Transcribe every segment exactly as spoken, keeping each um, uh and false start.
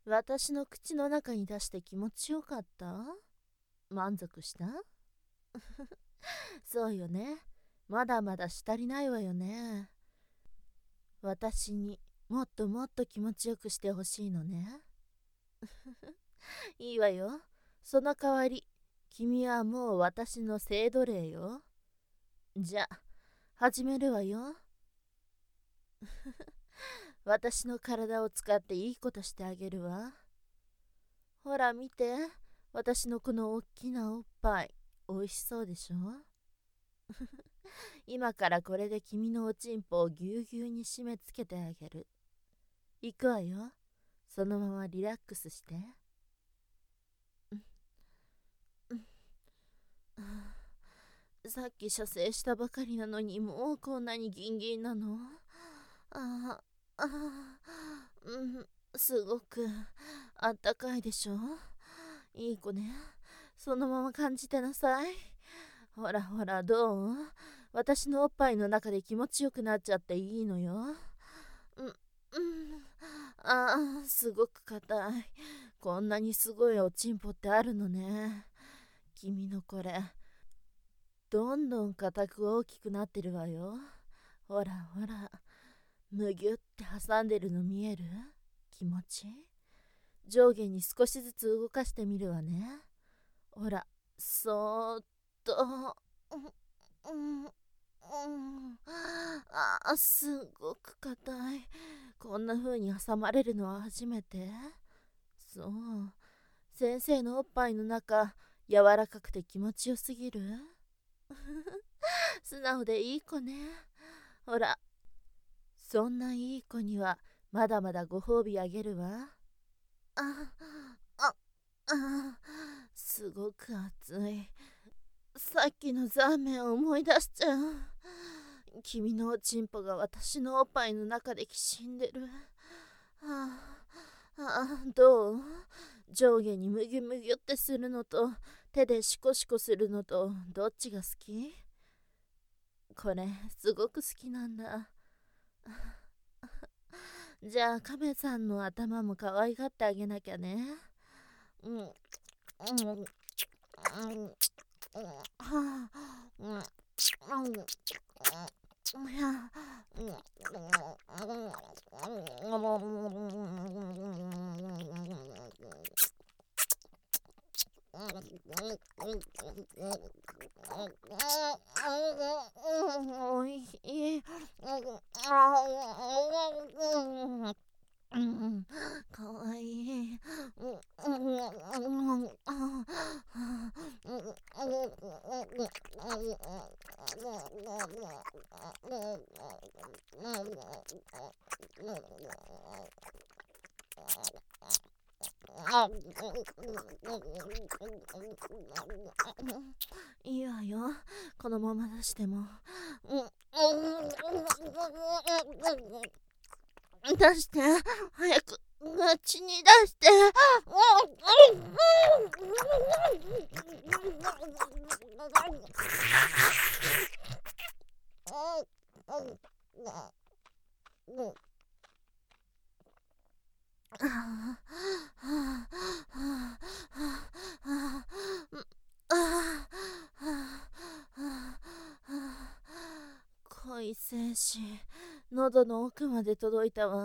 私の口の中に出して気持ちよかった？満足した？そうよね。まだまだし足りないわよね。私にもっともっと気持ちよくしてほしいのね。いいわよ。その代わり、君はもう私の性奴隷よ。じゃ、始めるわよ。私の体を使っていいことしてあげるわ。ほら見て、私のこの大きなおっぱい、おいしそうでしょ？今からこれで君のおちんぽをぎゅうぎゅうに締め付けてあげる。行くわよ。そのままリラックスして。さっき射精したばかりなのにもうこんなにギンギンなの？ああ、うん、すごくあったかいでしょ？いい子ね。そのまま感じてなさい。ほらほら、どう？私のおっぱいの中で気持ちよくなっちゃっていいのよ。うん、うん。ああ、すごく硬い。こんなにすごいおちんぽってあるのね。君のこれ、どんどん硬く大きくなってるわよ。ほらほら、むぎゅって挟んでるの見える？気持ち？上下に少しずつ動かしてみるわね。ほら、そーっと。うん、うん、あ、すごく硬い。こんな風に挟まれるのは初めて。そう。先生のおっぱいの中、柔らかくて気持ちよすぎる。素直でいい子ね。ほら、そんないい子にはまだまだご褒美あげるわ。あ、あ、あ、すごく熱い。さっきのザーメンを思い出しちゃう。君のおちんぽが私のおっぱいの中できしんでる。はあ、ああ、どう？上下にむぎゅむぎゅってするのと手でシコシコするのとどっちが好き？これすごく好きなんだ。じゃあカメさんの頭も可愛がってあげなきゃね。うん、うん、うん、はあ、うん、うん、おいしい。うん、かわいい。いいわよ。このまま出しても。出して。早く。口に出して。恋精子、喉の奥まで届いたわ。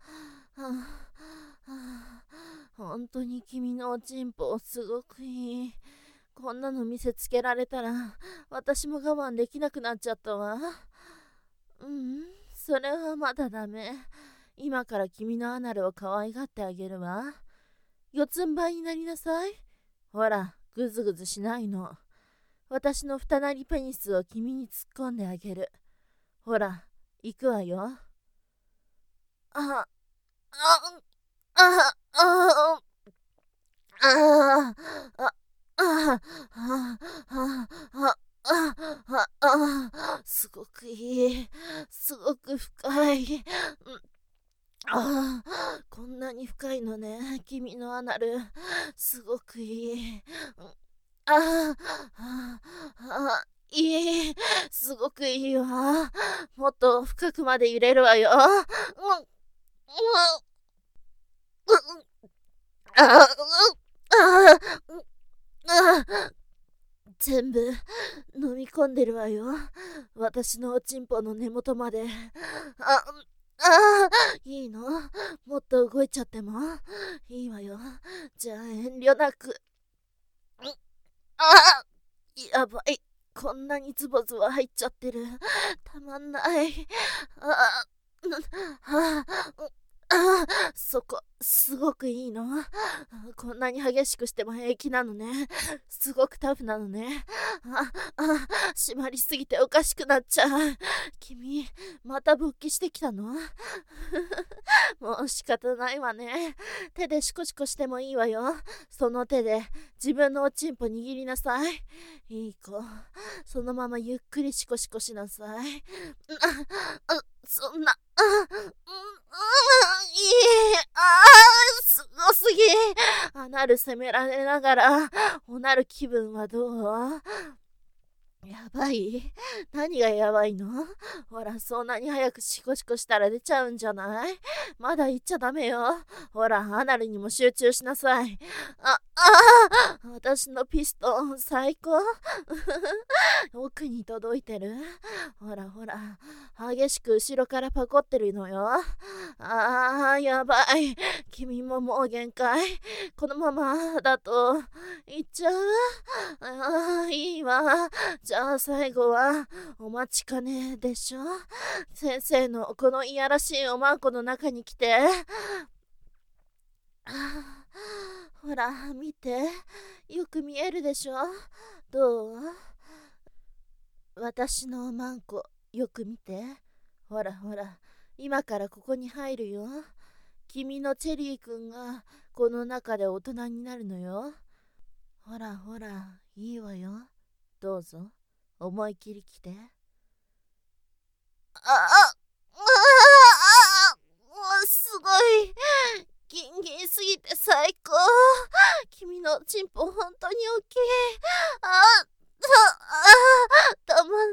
本当に君のおちんぽすごくいい。こんなの見せつけられたら私も我慢できなくなっちゃったわ。うん、それはまだダメ。今から君のアナルを可愛がってあげるわ。四つん這いになりなさい。ほら、ぐずぐずしないの。私の二なりペニスを君に突っ込んであげる。ほら、行くわよ。あ、あ、あ、あ、あ、あ、あ、あ、あ、あ、あ、あ、すごくいい。すごく深い。ああ、こんなに深いのね、君のアナル。すごくいい。ああ、あ、いい。すごくいいわ。もっと深くまで入れるわよ。うん、うん、 ああああ全部飲み込んでるわよ。私のおちんぽの根元まで。あ、あ、いいの？もっと動いちゃってもいいわよ。じゃあ遠慮なく。あ、やばい。こんなにズボズボ入っちゃってる。たまんない。あ、あ、あ、そこ、すごくいいの？こんなに激しくしても平気なのね。すごくタフなのね。あ、あ、締まりすぎておかしくなっちゃう。君、また勃起してきたの？もう仕方ないわね。手でシコシコしてもいいわよ。その手で自分のおちんぽ握りなさい。いい子、そのままゆっくりシコシコしなさい。あ、あ、そんな、あ、うん、うん、いい、あ、すごすぎ。アナル責められながら、おなる気分はどう？やばい？何がやばいの？ほら、そんなに早くシコシコしたら出ちゃうんじゃない？まだ言っちゃダメよ。ほら、アナルにも集中しなさい。あ、ああ、私のピストン、最高。奥に届いてる？ほらほら、激しく後ろからパコってるのよ。ああ、やばい。君ももう限界。このままだと、いっちゃう？ああ、いいわ。じゃあ最後は、お待ちかねでしょ？先生のこのいやらしいおまんこの中に来て。あ、ほら、見て。よく見えるでしょ？どう？私のおまんこ、よく見て。ほらほら、今からここに入るよ。君のチェリーくんがこの中で大人になるのよ。ほらほら、いいわよ。どうぞ、思い切り来て。あ、あ、ああ、すごい。ギンギンすぎて最高。君のチンポ本当に大きい。あ、あ、あ、たまんない。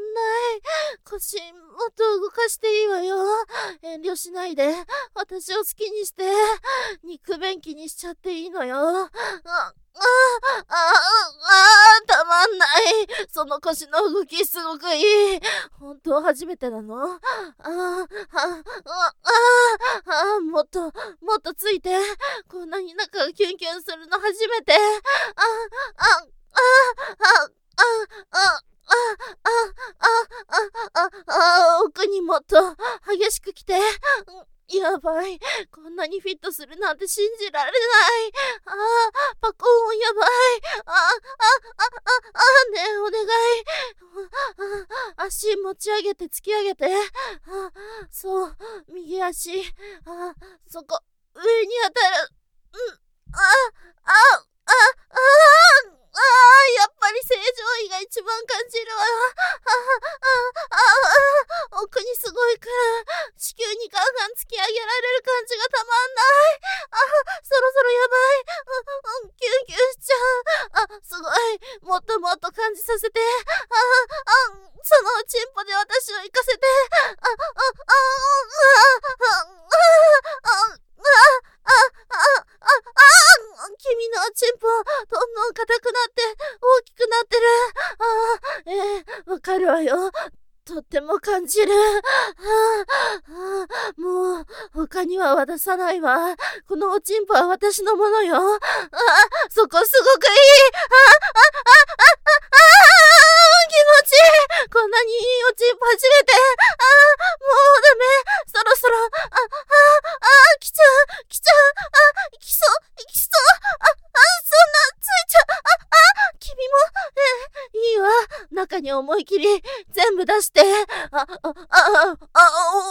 腰もっと動かしていいわよ。遠慮しないで。私を好きにして。肉便器にしちゃっていいのよ。あ、あ、あ、あ、たまんない。その腰の動きすごくいい。本当初めてなの？あ、あ、あ、あ、あ、もっと、もっとついて。こんなに中がキュンキュンするの初めて。あ、あ、あ、あ、あ、あ、あ、あ、あ、あ、あ、あ、奥にもっと激しく来て。やばい。こんなにフィットするなんて信じられない。ああ、パコーンやばい。ああ、あ、あ、あ、あ、ねえ、お願い。あ、足持ち上げて突き上げて。あ、そう、右足。あ、そこ、上に当たる。うん、あ、あ、あ、あ、あ、ああ、やっぱり正常位が一番感じるわ。ああ、ああ、奥にすごいくる。子宮にガンガン突き上げられる感じがたまんない。あ、そろそろやばい。うん、キュンキュンしちゃう。あ、すごい。もっともっと感じさせて。あ、あ、そのチンポで私を行かせて。あ、あ、あ、あ、あ、あ、あ、あ、あ、あ、あ、君のチンポ、どんどん硬くなって、大きくなってる。あ、えー、わかるわよ。とっても感じる。はあはあ、もう、他には渡さないわ。このおちんぽは私のものよ。あ、そこすごくいい。あ、あ、あ、あ、あ、あ、気持ちいい。こんなにいいおちんぽ初めて。あ、もうダメ。そろそろ、あ、あ、あ、来ちゃう、来ちゃう。あ、来そう、来そう。あ、あ、そんな、ついちゃう。あ、あ、君も、え、いいわ。中に思い切り、全部出して。あ、あ、あ、あ、あ、お、お、あ、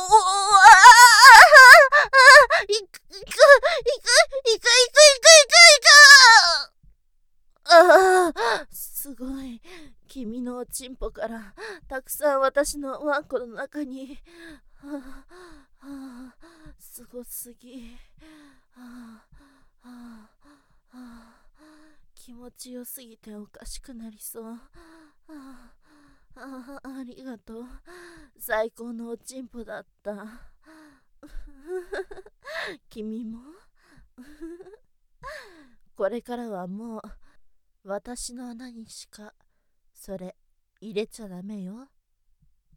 あ、いく、いく、いく、いく、いく、いく、いく、いく。ああ、すごい。君のおちんぽからたくさん私のワンコの中に。はあ、はあ、すごすぎ。はあ、はあ、はあ、気持ちよすぎておかしくなりそう。はあ、ああ、ありがとう。最高のおちんぽだった。君もこれからはもう私の穴にしかそれ入れちゃダメよ。